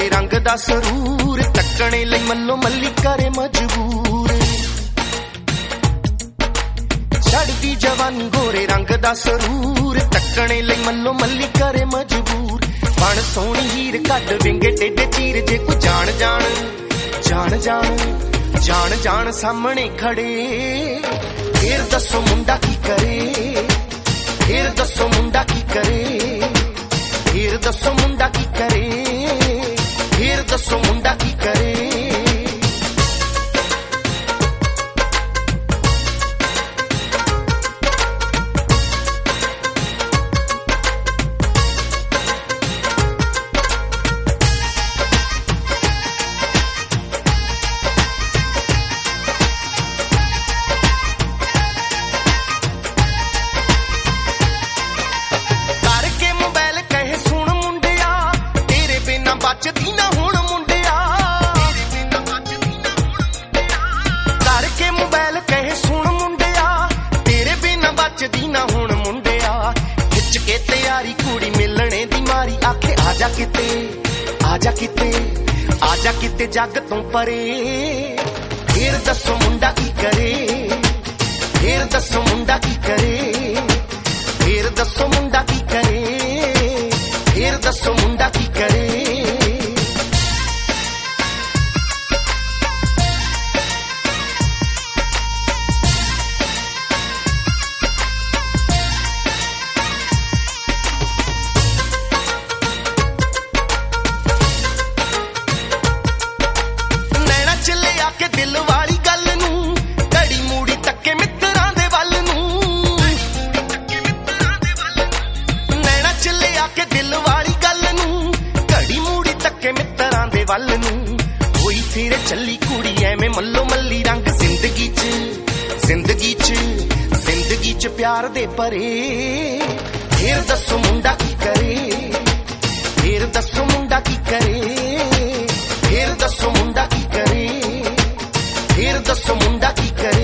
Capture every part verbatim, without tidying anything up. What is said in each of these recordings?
रंग दा सरूर तकने लई मल्लो मल्ली करे मजबूर चढ़दी जवानी गोरे रंग दा सरूर तकने लई मल्लो मल्ली करे मजबूर बन सोहनी हीर कट विंगे टेढ़े चीर जे कोई जान जान जान जान जान जान सामने खड़े फिर दसो मुंडा की करे फिर दसो मुंडा की करे फिर दसो मुंडा की करे फिर दसो मुंडा की करे बचदी ना हुण मुंडिया करके मोबाइल कहे सुन मुंडिया तेरे बिना बचदी ना हुण मुंडिया खिच के तैयारी कुड़ी मिलने दी मारी आखे आजा किते आजा किते आजा किते जग तों परे फिर दसो मुंडा की करे फिर दसो मुंडा की करे फिर दसो मुंडा की करे फिर दसो मुंडा की करे के दिल वाली गल नू घड़ी मूड़ी तके मित्रां दे वल नू नैना चले आके दिल वाली गल नू घड़ी मूड़ी तके मित्रां दे वल नू होई फिर चली कुड़ी एवें मल्लो मल्ली रंग जिंदगी च जिंदगी च जिंदगी च प्यार दे परे फिर दसो मुंडा की करे फिर दसो मुंडा की करे फिर दसो मुंडा की करे फिर दसो मुंडा की करे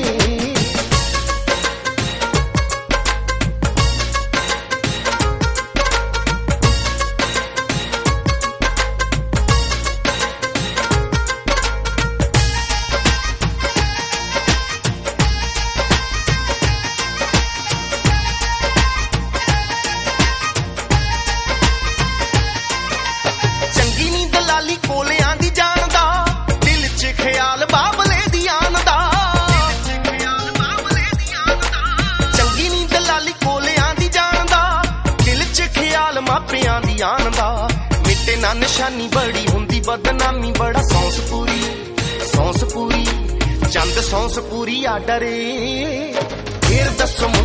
चंगी नी दलाली कोले आंदी जानदा दिल च ख्याल बाबले मापियां दी आनदा मिटे ना निशानी बड़ी हुंदी बदनामी बड़ा सौंस पूरी सौंस पूरी चंद सौंस पूरी आ डरे फिर दसो